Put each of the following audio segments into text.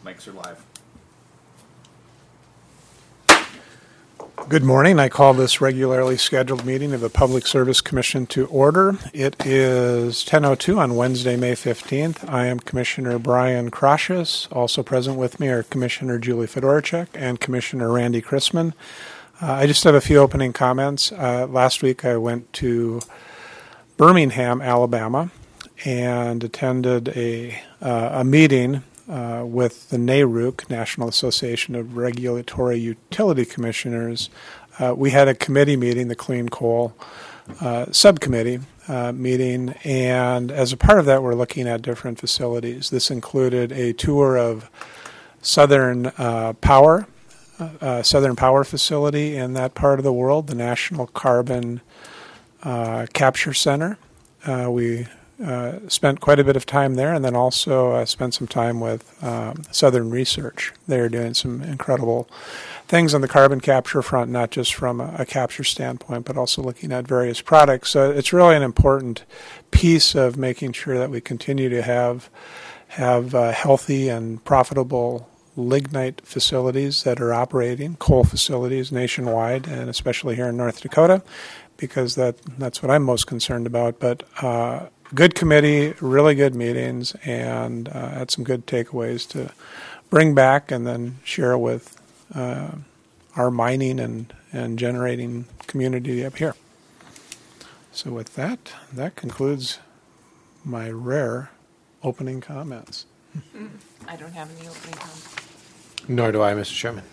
Mics are live. Good morning. I call this regularly scheduled meeting of the Public Service Commission to order. It is 10:02 on Wednesday, May 15th. I am Commissioner Brian Krashus. Also present with me are Commissioner Julie Fedorchuk and Commissioner Randy Chrisman. I just have a few opening comments. Last week I went to Birmingham, Alabama, and attended a meeting with the NARUC, National Association of Regulatory Utility Commissioners. We had a committee meeting, the Clean Coal Subcommittee meeting, and as a part of that, we're looking at different facilities. This included a tour of Southern Power facility in that part of the world, the National Carbon Capture Center. We spent quite a bit of time there, and then also spent some time with Southern Research. They're doing some incredible things on the carbon capture front, not just from a capture standpoint, but also looking at various products. So it's really an important piece of making sure that we continue to have healthy and profitable lignite facilities that are operating, coal facilities nationwide, and especially here in North Dakota, because that's what I'm most concerned about. But good committee, really good meetings, and had some good takeaways to bring back and then share with our mining and generating community up here. So with that concludes my rare opening comments. I don't have any opening comments. Nor do I, Mr. Chairman.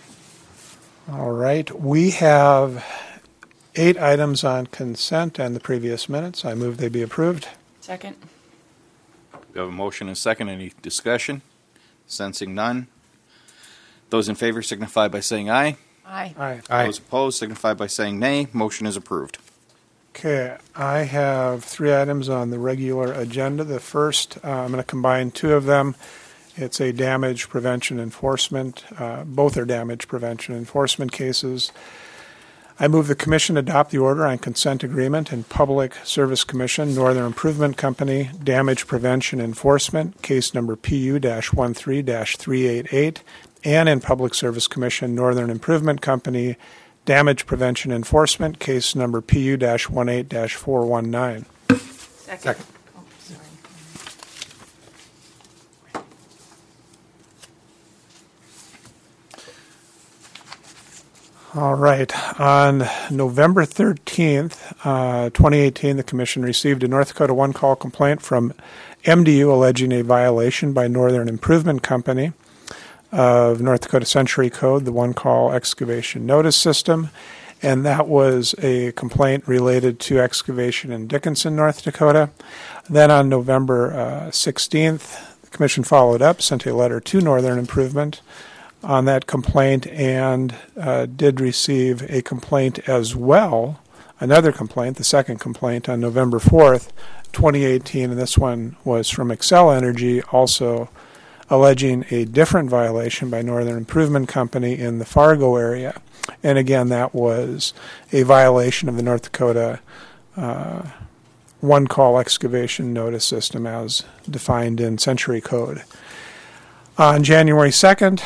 All right. We have 8 items on consent and the previous minutes. I move they be approved. Second. We have a motion and a second. Any discussion? Sensing none. Those in favor signify by saying aye. Aye. Aye. Those opposed signify by saying nay. Motion is approved. Okay, I have 3 items on the regular agenda. The first, I'm going to combine 2 of them. It's a damage prevention enforcement. Both are damage prevention enforcement cases. I move the Commission adopt the order on consent agreement in Public Service Commission, Northern Improvement Company, Damage Prevention Enforcement, case number PU-13-388, and in Public Service Commission, Northern Improvement Company, Damage Prevention Enforcement, case number PU-18-419. Second. Oh, sorry. All right. On November 13th, 2018, the Commission received a North Dakota one-call complaint from MDU alleging a violation by Northern Improvement Company of North Dakota Century Code, the one-call excavation notice system, and that was a complaint related to excavation in Dickinson, North Dakota. Then on November 16th, the Commission followed up, sent a letter to Northern Improvement on that complaint, and did receive a complaint as well, another complaint, the second complaint on November 4th, 2018, and this one was from Xcel Energy, also alleging a different violation by Northern Improvement Company in the Fargo area. And again, that was a violation of the North Dakota one-call excavation notice system as defined in Century Code. On January 2nd,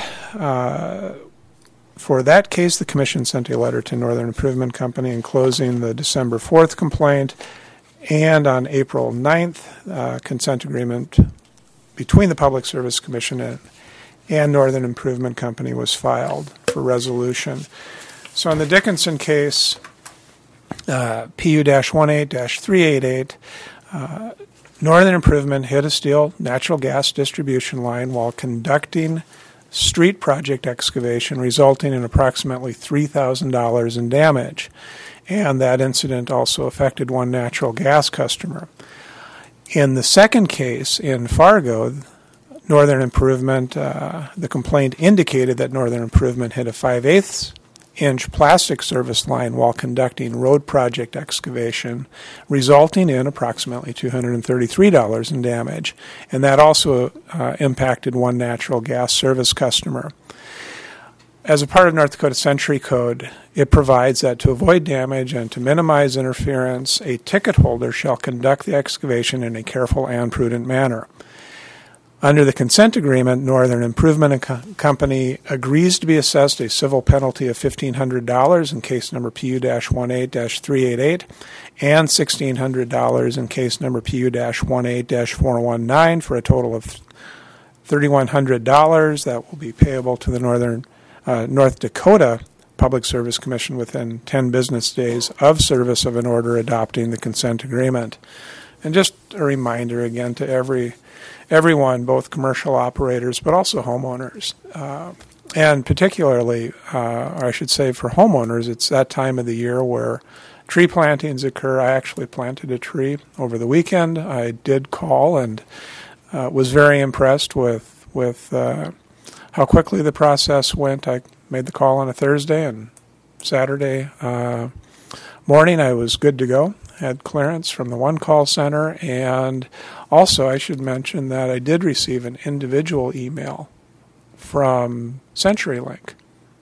for that case, the Commission sent a letter to Northern Improvement Company enclosing the December 4th complaint, and on April 9th, consent agreement between the Public Service Commission and Northern Improvement Company was filed for resolution. So in the Dickinson case, PU-18-388, Northern Improvement hit a steel natural gas distribution line while conducting street project excavation, resulting in approximately $3,000 in damage. And that incident also affected one natural gas customer. In the second case, in Fargo, Northern Improvement, the complaint indicated that Northern Improvement hit a 5/8 inch plastic service line while conducting road project excavation, resulting in approximately $233 in damage. And that also impacted one natural gas service customer. As a part of North Dakota Century Code, it provides that to avoid damage and to minimize interference, a ticket holder shall conduct the excavation in a careful and prudent manner. Under the consent agreement, Northern Improvement Company agrees to be assessed a civil penalty of $1,500 in case number PU-18-388 and $1,600 in case number PU-18-419 for a total of $3,100 that will be payable to the North Dakota Public Service Commission within 10 business days of service of an order adopting the consent agreement. And just a reminder again to everyone, both commercial operators but also homeowners, and particularly, or I should say for homeowners, it's that time of the year where tree plantings occur. I actually planted a tree over the weekend. I did call and was very impressed with how quickly the process went. I made the call on a Thursday, and Saturday morning I was good to go. Had clearance from the one call center, and also I should mention that I did receive an individual email from CenturyLink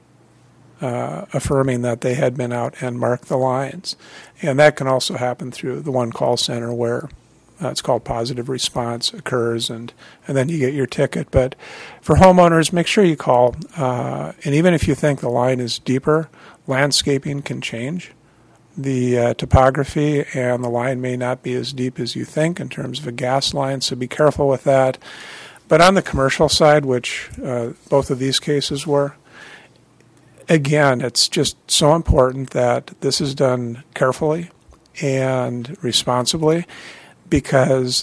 affirming that they had been out and marked the lines. And that can also happen through the one call center where it's called positive response occurs, and then you get your ticket. But for homeowners, make sure you call. And even if you think the line is deeper, landscaping can change the topography, and the line may not be as deep as you think in terms of a gas line, so be careful with that. But on the commercial side, which both of these cases were, again, it's just so important that this is done carefully and responsibly, because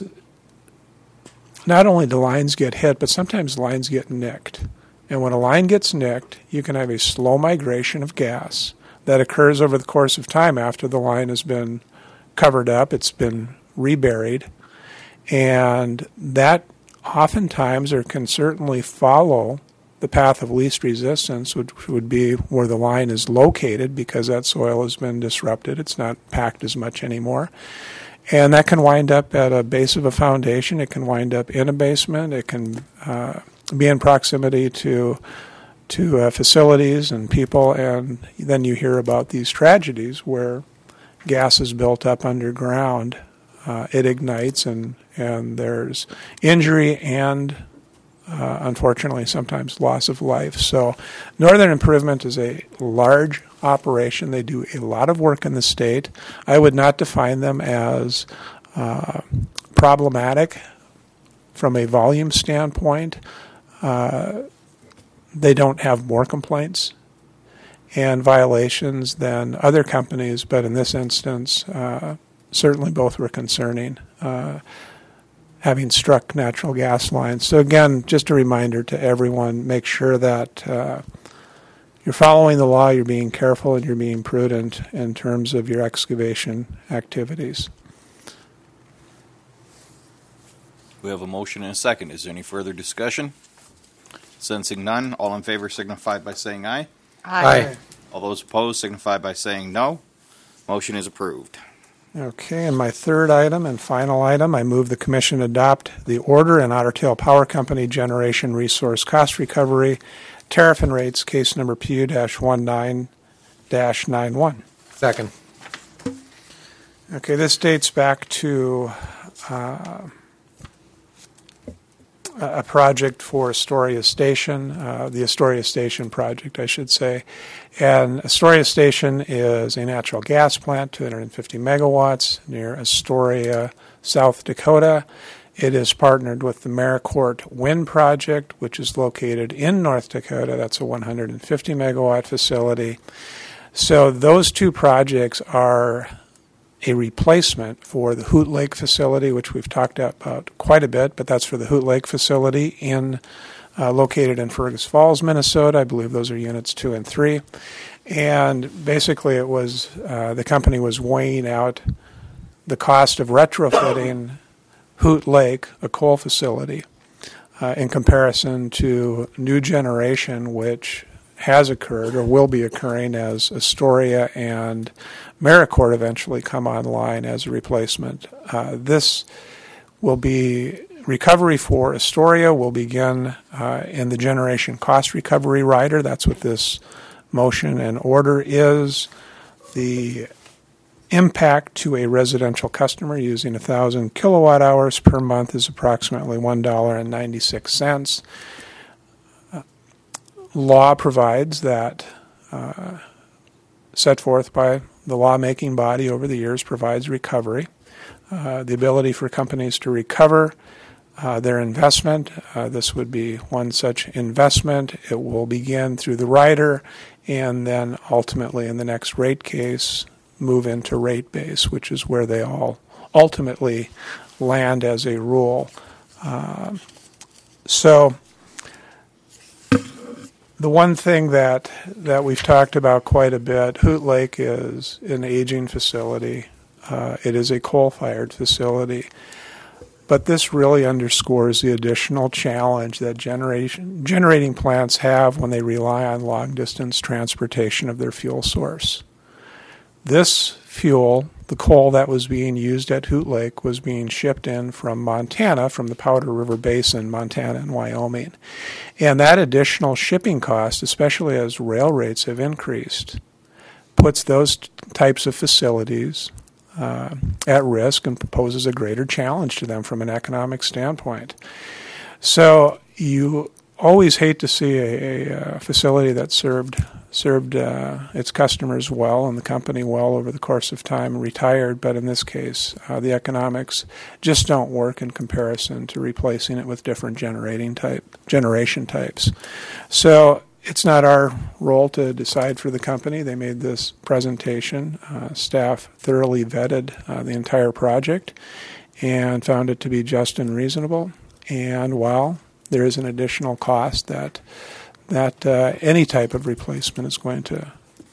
not only do lines get hit, but sometimes lines get nicked. And when a line gets nicked, you can have a slow migration of gas that occurs over the course of time after the line has been covered up, it's been reburied, and that oftentimes or can certainly follow the path of least resistance, which would be where the line is located because that soil has been disrupted. It's not packed as much anymore. And that can wind up at a base of a foundation. It can wind up in a basement. It can be in proximity to facilities and people, and then you hear about these tragedies where gas is built up underground, it ignites, and there's injury and unfortunately sometimes loss of life. So Northern Improvement is a large operation. They do a lot of work in the state. I would not define them as problematic from a volume standpoint. They don't have more complaints and violations than other companies, but in this instance, certainly both were concerning, having struck natural gas lines. So again, just a reminder to everyone, make sure that you're following the law, you're being careful, and you're being prudent in terms of your excavation activities. We have a motion and a second. Is there any further discussion? Sensing none, all in favor signify by saying aye. Aye. All those opposed signify by saying no. Motion is approved. Okay, and my third item and final item, I move the Commission adopt the order in Otter Tail Power Company Generation Resource Cost Recovery Tariff and Rates, case number PU-19-91. Second. Okay, this dates back to a project for Astoria Station, the Astoria Station project, I should say. And Astoria Station is a natural gas plant, 250 megawatts, near Astoria, South Dakota. It is partnered with the Maricourt Wind Project, which is located in North Dakota. That's a 150 megawatt facility. So those two projects are a replacement for the Hoot Lake facility, which we've talked about quite a bit, but that's for the Hoot Lake facility located in Fergus Falls, Minnesota. I believe those are units 2 and 3. And basically it was the company was weighing out the cost of retrofitting Hoot Lake, a coal facility, in comparison to new generation, which has occurred or will be occurring as Astoria and Maricourt eventually come online as a replacement. This will be recovery for Astoria will begin in the generation cost recovery rider. That's what this motion and order is. The impact to a residential customer using 1,000 kilowatt hours per month is approximately $1.96. Law provides that, set forth by the lawmaking body over the years, provides recovery. The ability for companies to recover their investment. This would be one such investment. It will begin through the rider and then ultimately in the next rate case move into rate base, which is where they all ultimately land as a rule. So the one thing that we've talked about quite a bit, Hoot Lake is an aging facility. It is a coal-fired facility. But this really underscores the additional challenge that generating plants have when they rely on long-distance transportation of their fuel source. This fuel, the coal that was being used at Hoot Lake, was being shipped in from Montana, from the Powder River Basin, Montana and Wyoming. And that additional shipping cost, especially as rail rates have increased, puts those types of facilities at risk and poses a greater challenge to them from an economic standpoint. So you always hate to see a facility that served its customers well and the company well over the course of time retired, but in this case, the economics just don't work in comparison to replacing it with different generation types. So it's not our role to decide for the company. They made this presentation. Staff thoroughly vetted the entire project and found it to be just and reasonable. And while there is an additional cost that any type of replacement is going to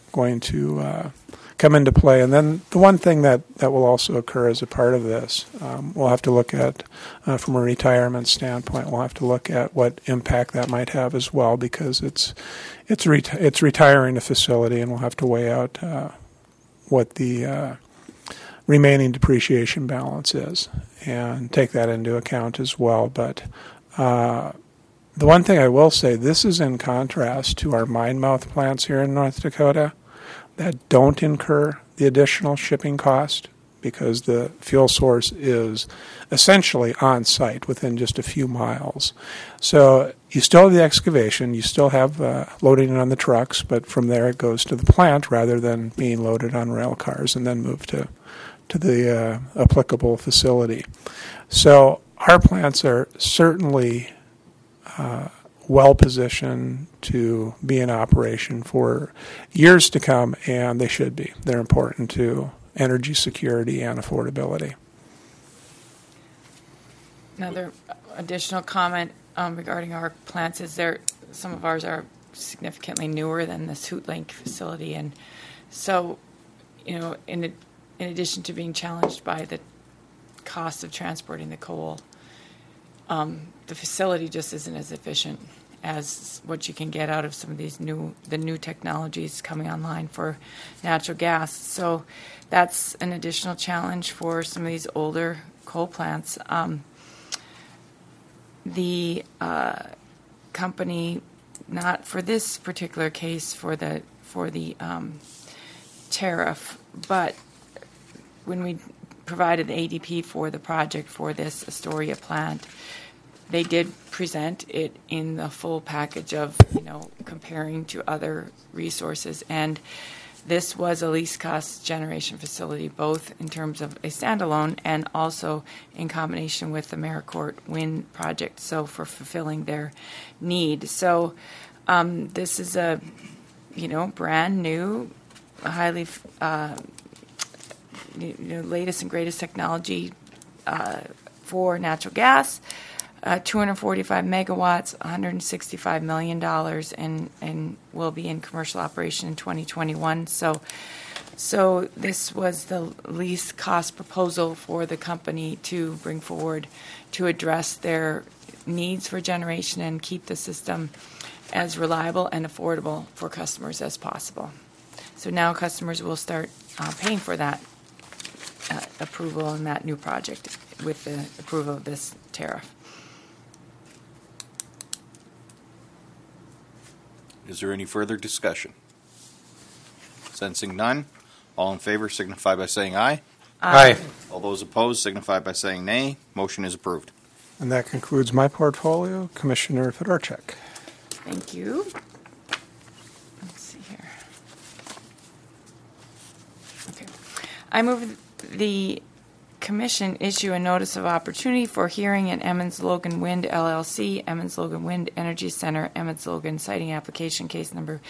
come into play. And then the one thing that will also occur as a part of this, we'll have to look at, from a retirement standpoint, we'll have to look at what impact that might have as well, because it's retiring a facility, and we'll have to weigh out what the remaining depreciation balance is and take that into account as well. But the one thing I will say, this is in contrast to our mine mouth plants here in North Dakota that don't incur the additional shipping cost because the fuel source is essentially on site within just a few miles. So you still have the excavation, you still have loading it on the trucks, but from there it goes to the plant rather than being loaded on rail cars and then moved to the applicable facility. So our plants are certainly well positioned to be in operation for years to come, and they should be. They're important to energy security and affordability. Another additional comment regarding our plants is some of ours are significantly newer than this Hoot Lake facility, and so in addition to being challenged by the cost of transporting the coal, the facility just isn't as efficient as what you can get out of some of these new technologies coming online for natural gas. So that's an additional challenge for some of these older coal plants. The company, not for this particular case for the tariff, but when we provided the ADP for the project for this Astoria plant, they did present it in the full package of, comparing to other resources. And this was a least cost generation facility, both in terms of a standalone and also in combination with the Maricourt Wind project, so for fulfilling their need. So this is a, brand new, highly latest and greatest technology for natural gas. 245 megawatts, $165 million, and will be in commercial operation in 2021. So this was the least cost proposal for the company to bring forward to address their needs for generation and keep the system as reliable and affordable for customers as possible. So now customers will start paying for that approval in that new project with the approval of this tariff. Is there any further discussion? Sensing none, All in favor signify by saying aye. Aye. All those opposed signify by saying nay. Motion is approved. And that concludes my portfolio. Commissioner Fedorchak. Thank you. Let's see here. Okay. I move the Commission issue a notice of opportunity for hearing in Emmons Logan Wind LLC, Emmons Logan Wind Energy Center, Emmons Logan Siting Application Case Number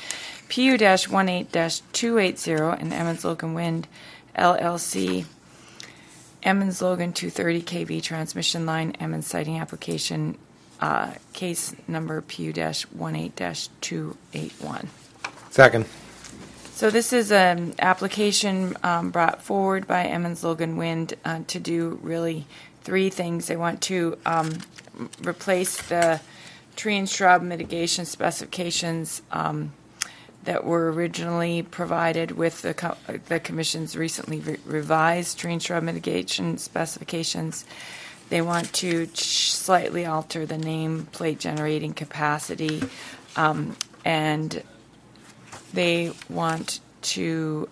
PU-18-280, and Emmons Logan Wind LLC, Emmons Logan 230 kV Transmission Line, Emmons Siting Application Case Number PU-18-281. Second. So this is an application brought forward by Emmons Logan Wind to do really three things. They want to replace the tree and shrub mitigation specifications that were originally provided with the Commission's recently revised tree and shrub mitigation specifications. They want to slightly alter the nameplate generating capacity, and they want to,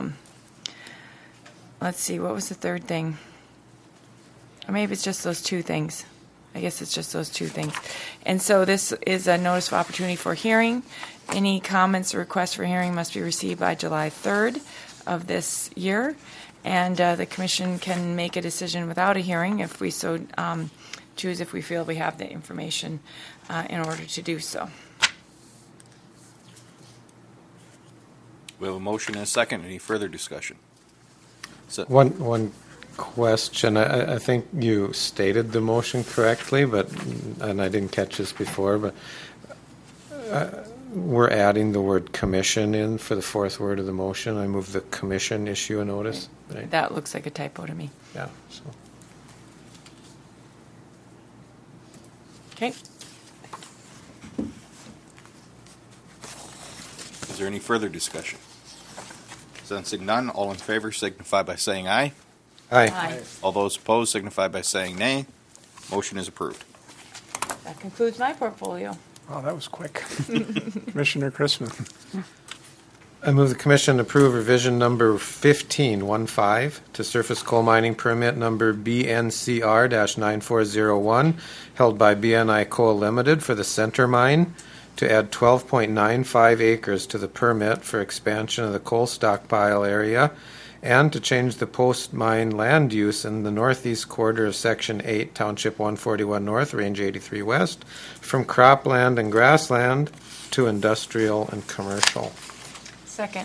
let's see, what was the third thing? Or maybe it's just those two things. I guess it's just those two things. And so this is a notice of opportunity for hearing. Any comments or requests for hearing must be received by July 3rd of this year. And the Commission can make a decision without a hearing if we so choose, if we feel we have the information in order to do so. We have a motion and a second. Any further discussion? One question. I think you stated the motion correctly, and I didn't catch this before, but we're adding the word commission in for the fourth word of the motion. I move the Commission issue a notice. Right? That looks like a typo to me. Yeah. So. Okay. Is there any further discussion? Sensing none, all in favor signify by saying aye. Aye. All those opposed signify by saying nay. Motion is approved. That concludes my portfolio. Wow, that was quick. Commissioner Chrisman. I move the Commission approve revision number 15 to surface coal mining permit number BNCR-9401 held by BNI Coal Limited for the Center Mine to add 12.95 acres to the permit for expansion of the coal stockpile area and to change the post-mine land use in the northeast quarter of Section 8, Township 141 North, Range 83 West, from cropland and grassland to industrial and commercial. Second.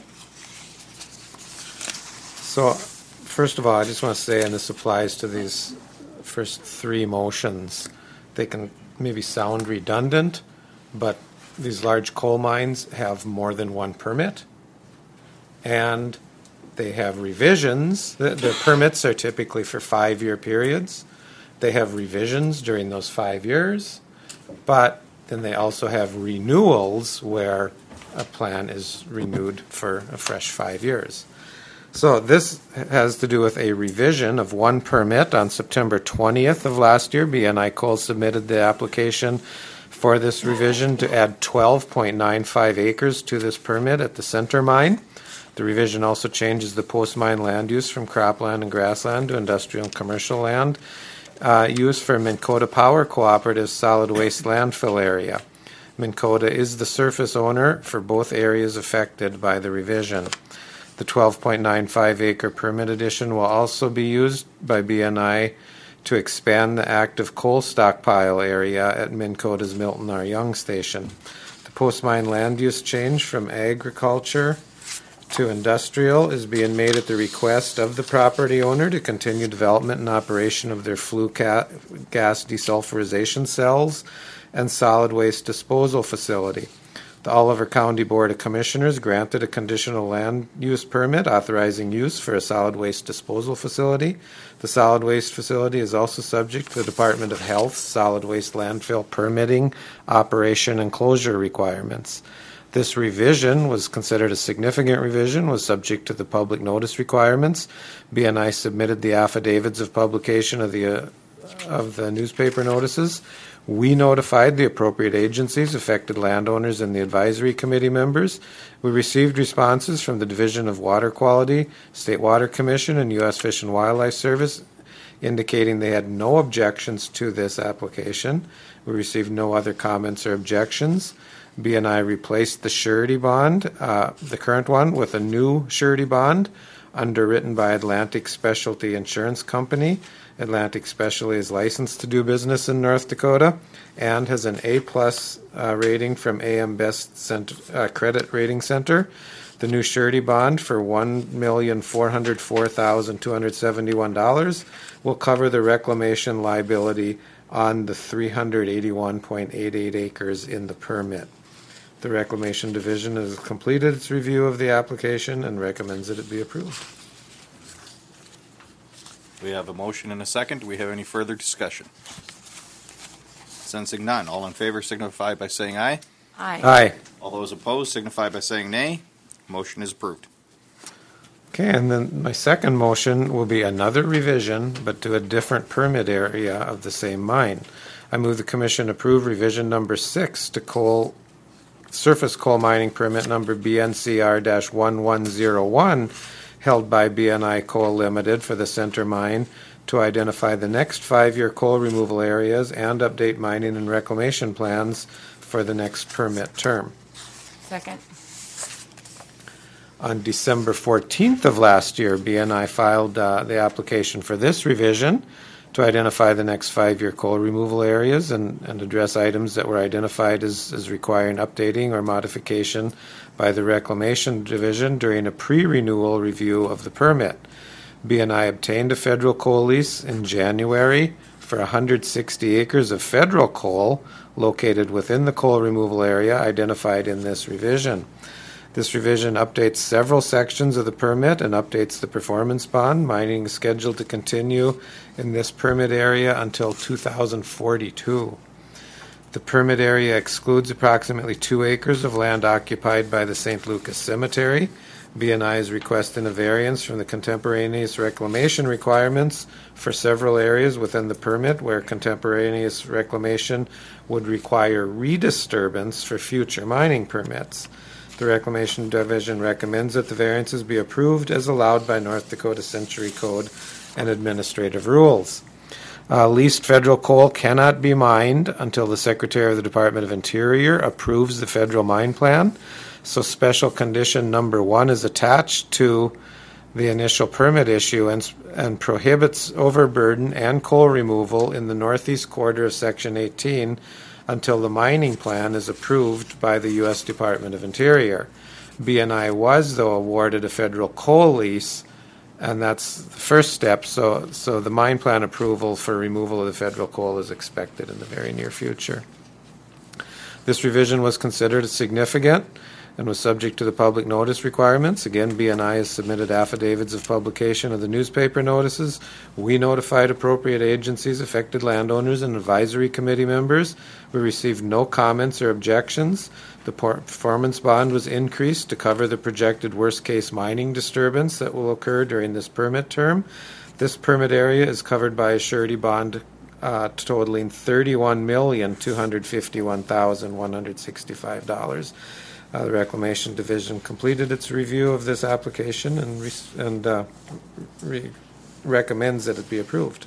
So, first of all, I just want to say, and this applies to these first three motions, they can maybe sound redundant, but these large coal mines have more than one permit, and they have revisions. The permits are typically for 5-year periods. They have revisions during those 5 years, but then they also have renewals where a plan is renewed for a fresh 5 years. So this has to do with a revision of one permit. On September 20th of last year, BNI Coal submitted the application for this revision to add 12.95 acres to this permit at the Center Mine. The revision also changes the post-mine land use from cropland and grassland to industrial and commercial land use for Minn Kota Power Cooperative's solid waste landfill area. Minn Kota is the surface owner for both areas affected by the revision. The 12.95 acre permit addition will also be used by BNI to expand the active coal stockpile area at Minn Kota's Milton R. Young station. The post-mine land use change from agriculture to industrial is being made at the request of the property owner to continue development and operation of their flue gas desulfurization cells and solid waste disposal facility. The Oliver County Board of Commissioners granted a conditional land use permit authorizing use for a solid waste disposal facility. The solid waste facility is also subject to the Department of Health solid waste landfill permitting, operation, and closure requirements. This revision was considered a significant revision, was subject to the public notice requirements. BNI submitted the affidavits of publication of the newspaper notices, We notified the appropriate agencies, affected landowners, and the advisory committee members. We received responses from the Division of Water Quality, State Water Commission, and U.S. Fish and Wildlife Service indicating they had no objections to this application. We received no other comments or objections. BNI replaced the surety bond, the current one, with a new surety bond underwritten by Atlantic Specialty Insurance Company. Atlantic Specialty is licensed to do business in North Dakota and has an A-plus rating from AM Best Credit Rating Center. The new surety bond for $1,404,271 will cover the reclamation liability on the 381.88 acres in the permit. The Reclamation Division has completed its review of the application and recommends that it be approved. We have a motion and a second. Do we have any further discussion? Sensing none. All in favor signify by saying aye. Aye. Aye. All those opposed signify by saying nay. Motion is approved. Okay, and then my second motion will be another revision, but to a different permit area of the same mine. I move the Commission approve revision number 6 to surface coal mining permit number BNCR-1101 held by BNI Coal Limited for the Center Mine to identify the next 5-year coal removal areas and update mining and reclamation plans for the next permit term. Second. On December 14th of last year, BNI filed the application for this revision to identify the next 5-year coal removal areas and address items that were identified as requiring updating or modification by the Reclamation Division during a pre-renewal review of the permit. BNI obtained a federal coal lease in January for 160 acres of federal coal located within the coal removal area identified in this revision. This revision updates several sections of the permit and updates the performance bond. Mining is scheduled to continue in this permit area until 2042. The permit area excludes approximately 2 acres of land occupied by the St. Lucas Cemetery. BNI is requesting a variance from the contemporaneous reclamation requirements for several areas within the permit where contemporaneous reclamation would require redisturbance for future mining permits. The Reclamation Division recommends that the variances be approved as allowed by North Dakota Century Code and administrative rules. Leased federal coal cannot be mined until the Secretary of the Department of Interior approves the federal mine plan. So special condition number 1 is attached to the initial permit issue and prohibits overburden and coal removal in the northeast quarter of Section 18 until the mining plan is approved by the U.S. Department of Interior. BNI was, though, awarded a federal coal lease, and that's the first step. So the mine plan approval for removal of the federal coal is expected in the very near future. This revision was considered significant and was subject to the public notice requirements. Again, BNI has submitted affidavits of publication of the newspaper notices. We notified appropriate agencies, affected landowners, and advisory committee members. We received no comments or objections. The performance bond was increased to cover the projected worst-case mining disturbance that will occur during this permit term. This permit area is covered by a surety bond totaling $31,251,165. The Reclamation Division completed its review of this application and recommends that it be approved.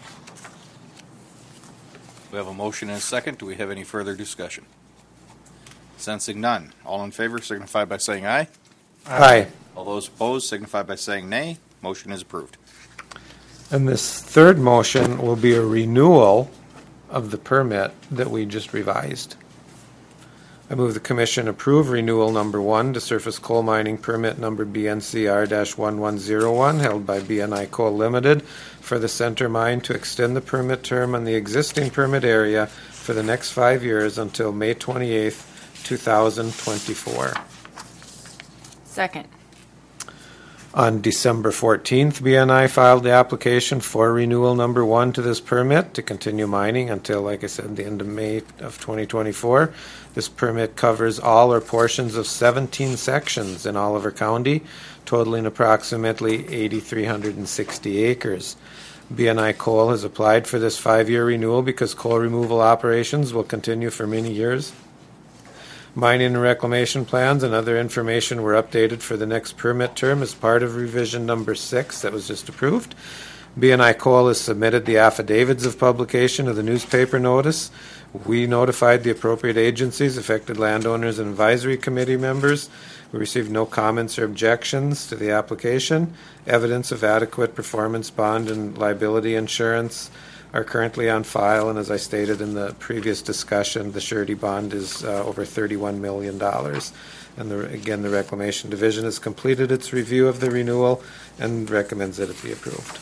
We have a motion and a second. Do we have any further discussion? Sensing none. All in favor signify by saying aye. Aye. All those opposed signify by saying nay. Motion is approved. And this third motion will be a renewal of the permit that we just revised. I move the Commission approve renewal number 1 to surface coal mining permit number BNCR-1101 held by BNI Coal Limited for the Center Mine to extend the permit term on the existing permit area for the next 5 years until May 28th, 2024. Second. On December 14th, BNI filed the application for renewal number 1 to this permit to continue mining until, like I said, the end of May of 2024. This permit covers all or portions of 17 sections in Oliver County, totaling approximately 8,360 acres. BNI Coal has applied for this 5-year renewal because coal removal operations will continue for many years. Mining and reclamation plans and other information were updated for the next permit term as part of revision number 6 that was just approved. BNI Coal has submitted the affidavits of publication of the newspaper notice. We notified the appropriate agencies, affected landowners, and advisory committee members. We received no comments or objections to the application. Evidence of adequate performance bond and liability insurance are currently on file, and as I stated in the previous discussion, the surety bond is over $31 million. And again, the Reclamation Division has completed its review of the renewal and recommends that it be approved.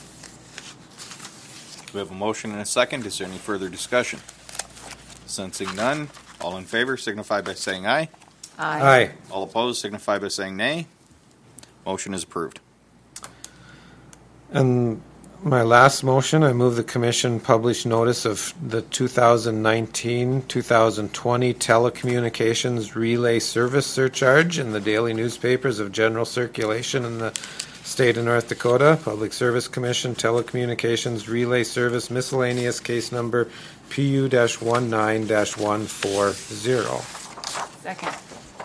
We have a motion and a second. Is there any further discussion? Sensing none, all in favor signify by saying aye. Aye. All opposed signify by saying nay. Motion is approved. And my last motion, I move the Commission publish notice of the 2019-2020 telecommunications relay service surcharge in the daily newspapers of general circulation in the State of North Dakota. Public Service Commission Telecommunications Relay Service Miscellaneous Case Number PU-19-140. Second.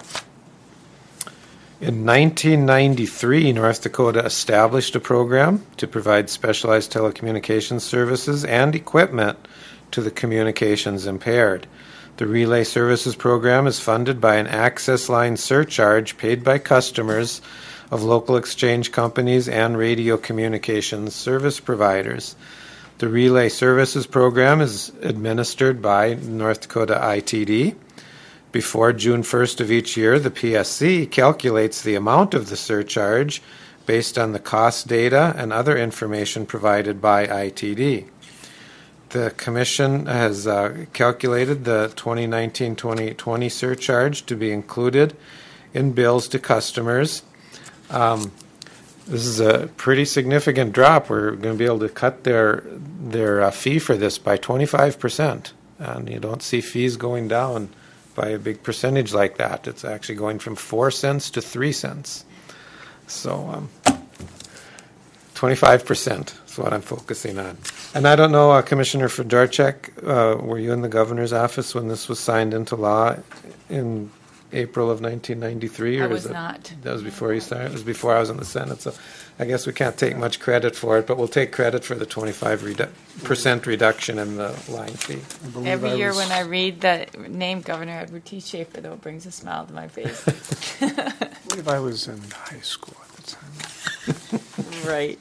In 1993, North Dakota established a program to provide specialized telecommunications services and equipment to the communications impaired. The Relay Services Program is funded by an access line surcharge paid by customers of local exchange companies and radio communications service providers. The Relay Services Program is administered by North Dakota ITD. Before June 1st of each year, the PSC calculates the amount of the surcharge based on the cost data and other information provided by ITD. The Commission has calculated the 2019-2020 surcharge to be included in bills to customers. This is a pretty significant drop. We're going to be able to cut their fee for this by 25%, and you don't see fees going down by a big percentage like that. It's actually going from 4 cents to 3 cents. So 25% is what I'm focusing on. And I don't know, Commissioner Fedorchak, were you in the governor's office when this was signed into law in April of 1993? Or I was that, not. That was before you started? It was before I was in the Senate. So I guess we can't take much credit for it, but we'll take credit for the 25% reduction in the line fee. Every year when I read the name Governor Edward T. Schaefer, though, it brings a smile to my face. I believe I was in high school at the time. Right.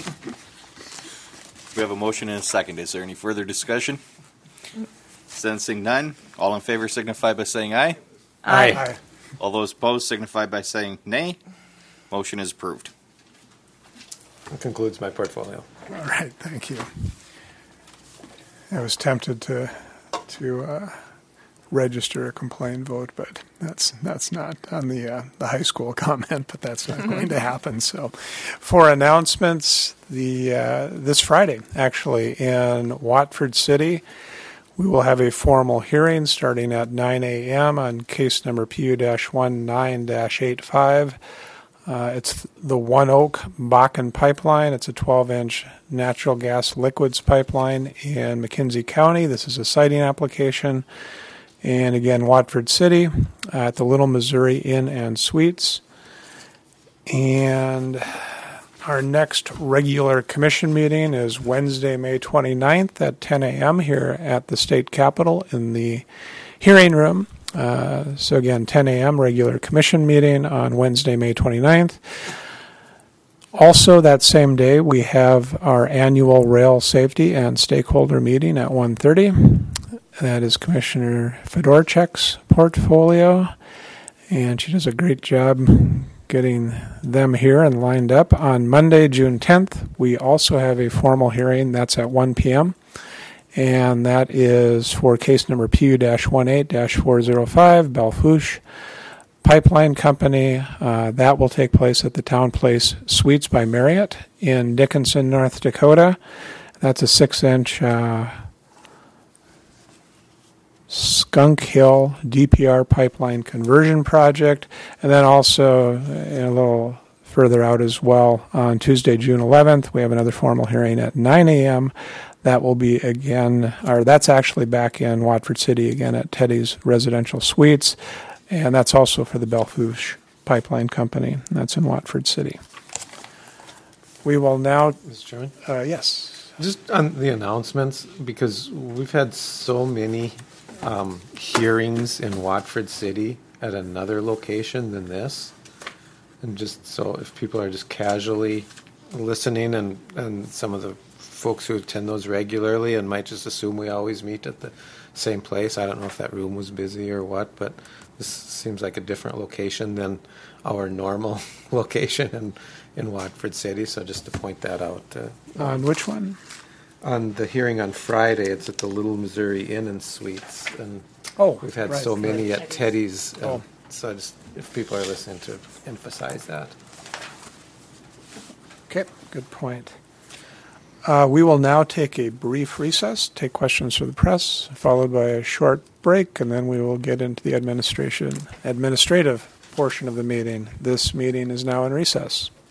We have a motion and a second. Is there any further discussion? Sensing none, all in favor signify by saying aye. Aye. All those opposed signify by saying nay. Motion is approved. That concludes my portfolio. All right, thank you. I was tempted to register a complaint vote, but that's not on the high school comment, but that's not going to happen. So, for announcements, this Friday, actually, in Watford City, we will have a formal hearing starting at 9 a.m. on case number PU-19-85. It's the One Oak Bakken Pipeline. It's a 12-inch natural gas liquids pipeline in McKenzie County. This is a siting application. And again, Watford City at the Little Missouri Inn and Suites. And our next regular commission meeting is Wednesday, May 29th at 10 a.m. here at the State Capitol in the hearing room. So again, 10 a.m. regular commission meeting on Wednesday, May 29th. Also that same day, we have our annual rail safety and stakeholder meeting at 1:30. That is Commissioner Fedorchak's portfolio, and she does a great job getting them here and lined up. On Monday, June 10th, we also have a formal hearing. That's at 1 p.m., and that is for case number PU-18-405, Belfouche Pipeline Company. That will take place at the Town Place Suites by Marriott in Dickinson, North Dakota. That's a 6-inch Skunk Hill DPR pipeline conversion project. And then also, a little further out as well. On Tuesday, June 11th, we have another formal hearing at 9 a.m. That will be again, or that's actually back in Watford City again at Teddy's Residential Suites, and that's also for the Belfouche Pipeline Company. That's in Watford City. We will now, Mr. Chairman? yes. Just on the announcements, because we've had so many hearings in Watford City at another location than this. And just so if people are just casually listening and some of the folks who attend those regularly and might just assume we always meet at the same place. I don't know if that room was busy or what, but this seems like a different location than our normal location in Watford City. So just to point that out. On which one? On the hearing on Friday, it's at the Little Missouri Inn and Suites, and Oh, we've had right. so many at Teddy's. And Oh. So just if people are listening, to emphasize that. Okay, good point. We will now take a brief recess, take questions from the press, followed by a short break, and then we will get into the administrative portion of the meeting. This meeting is now in recess.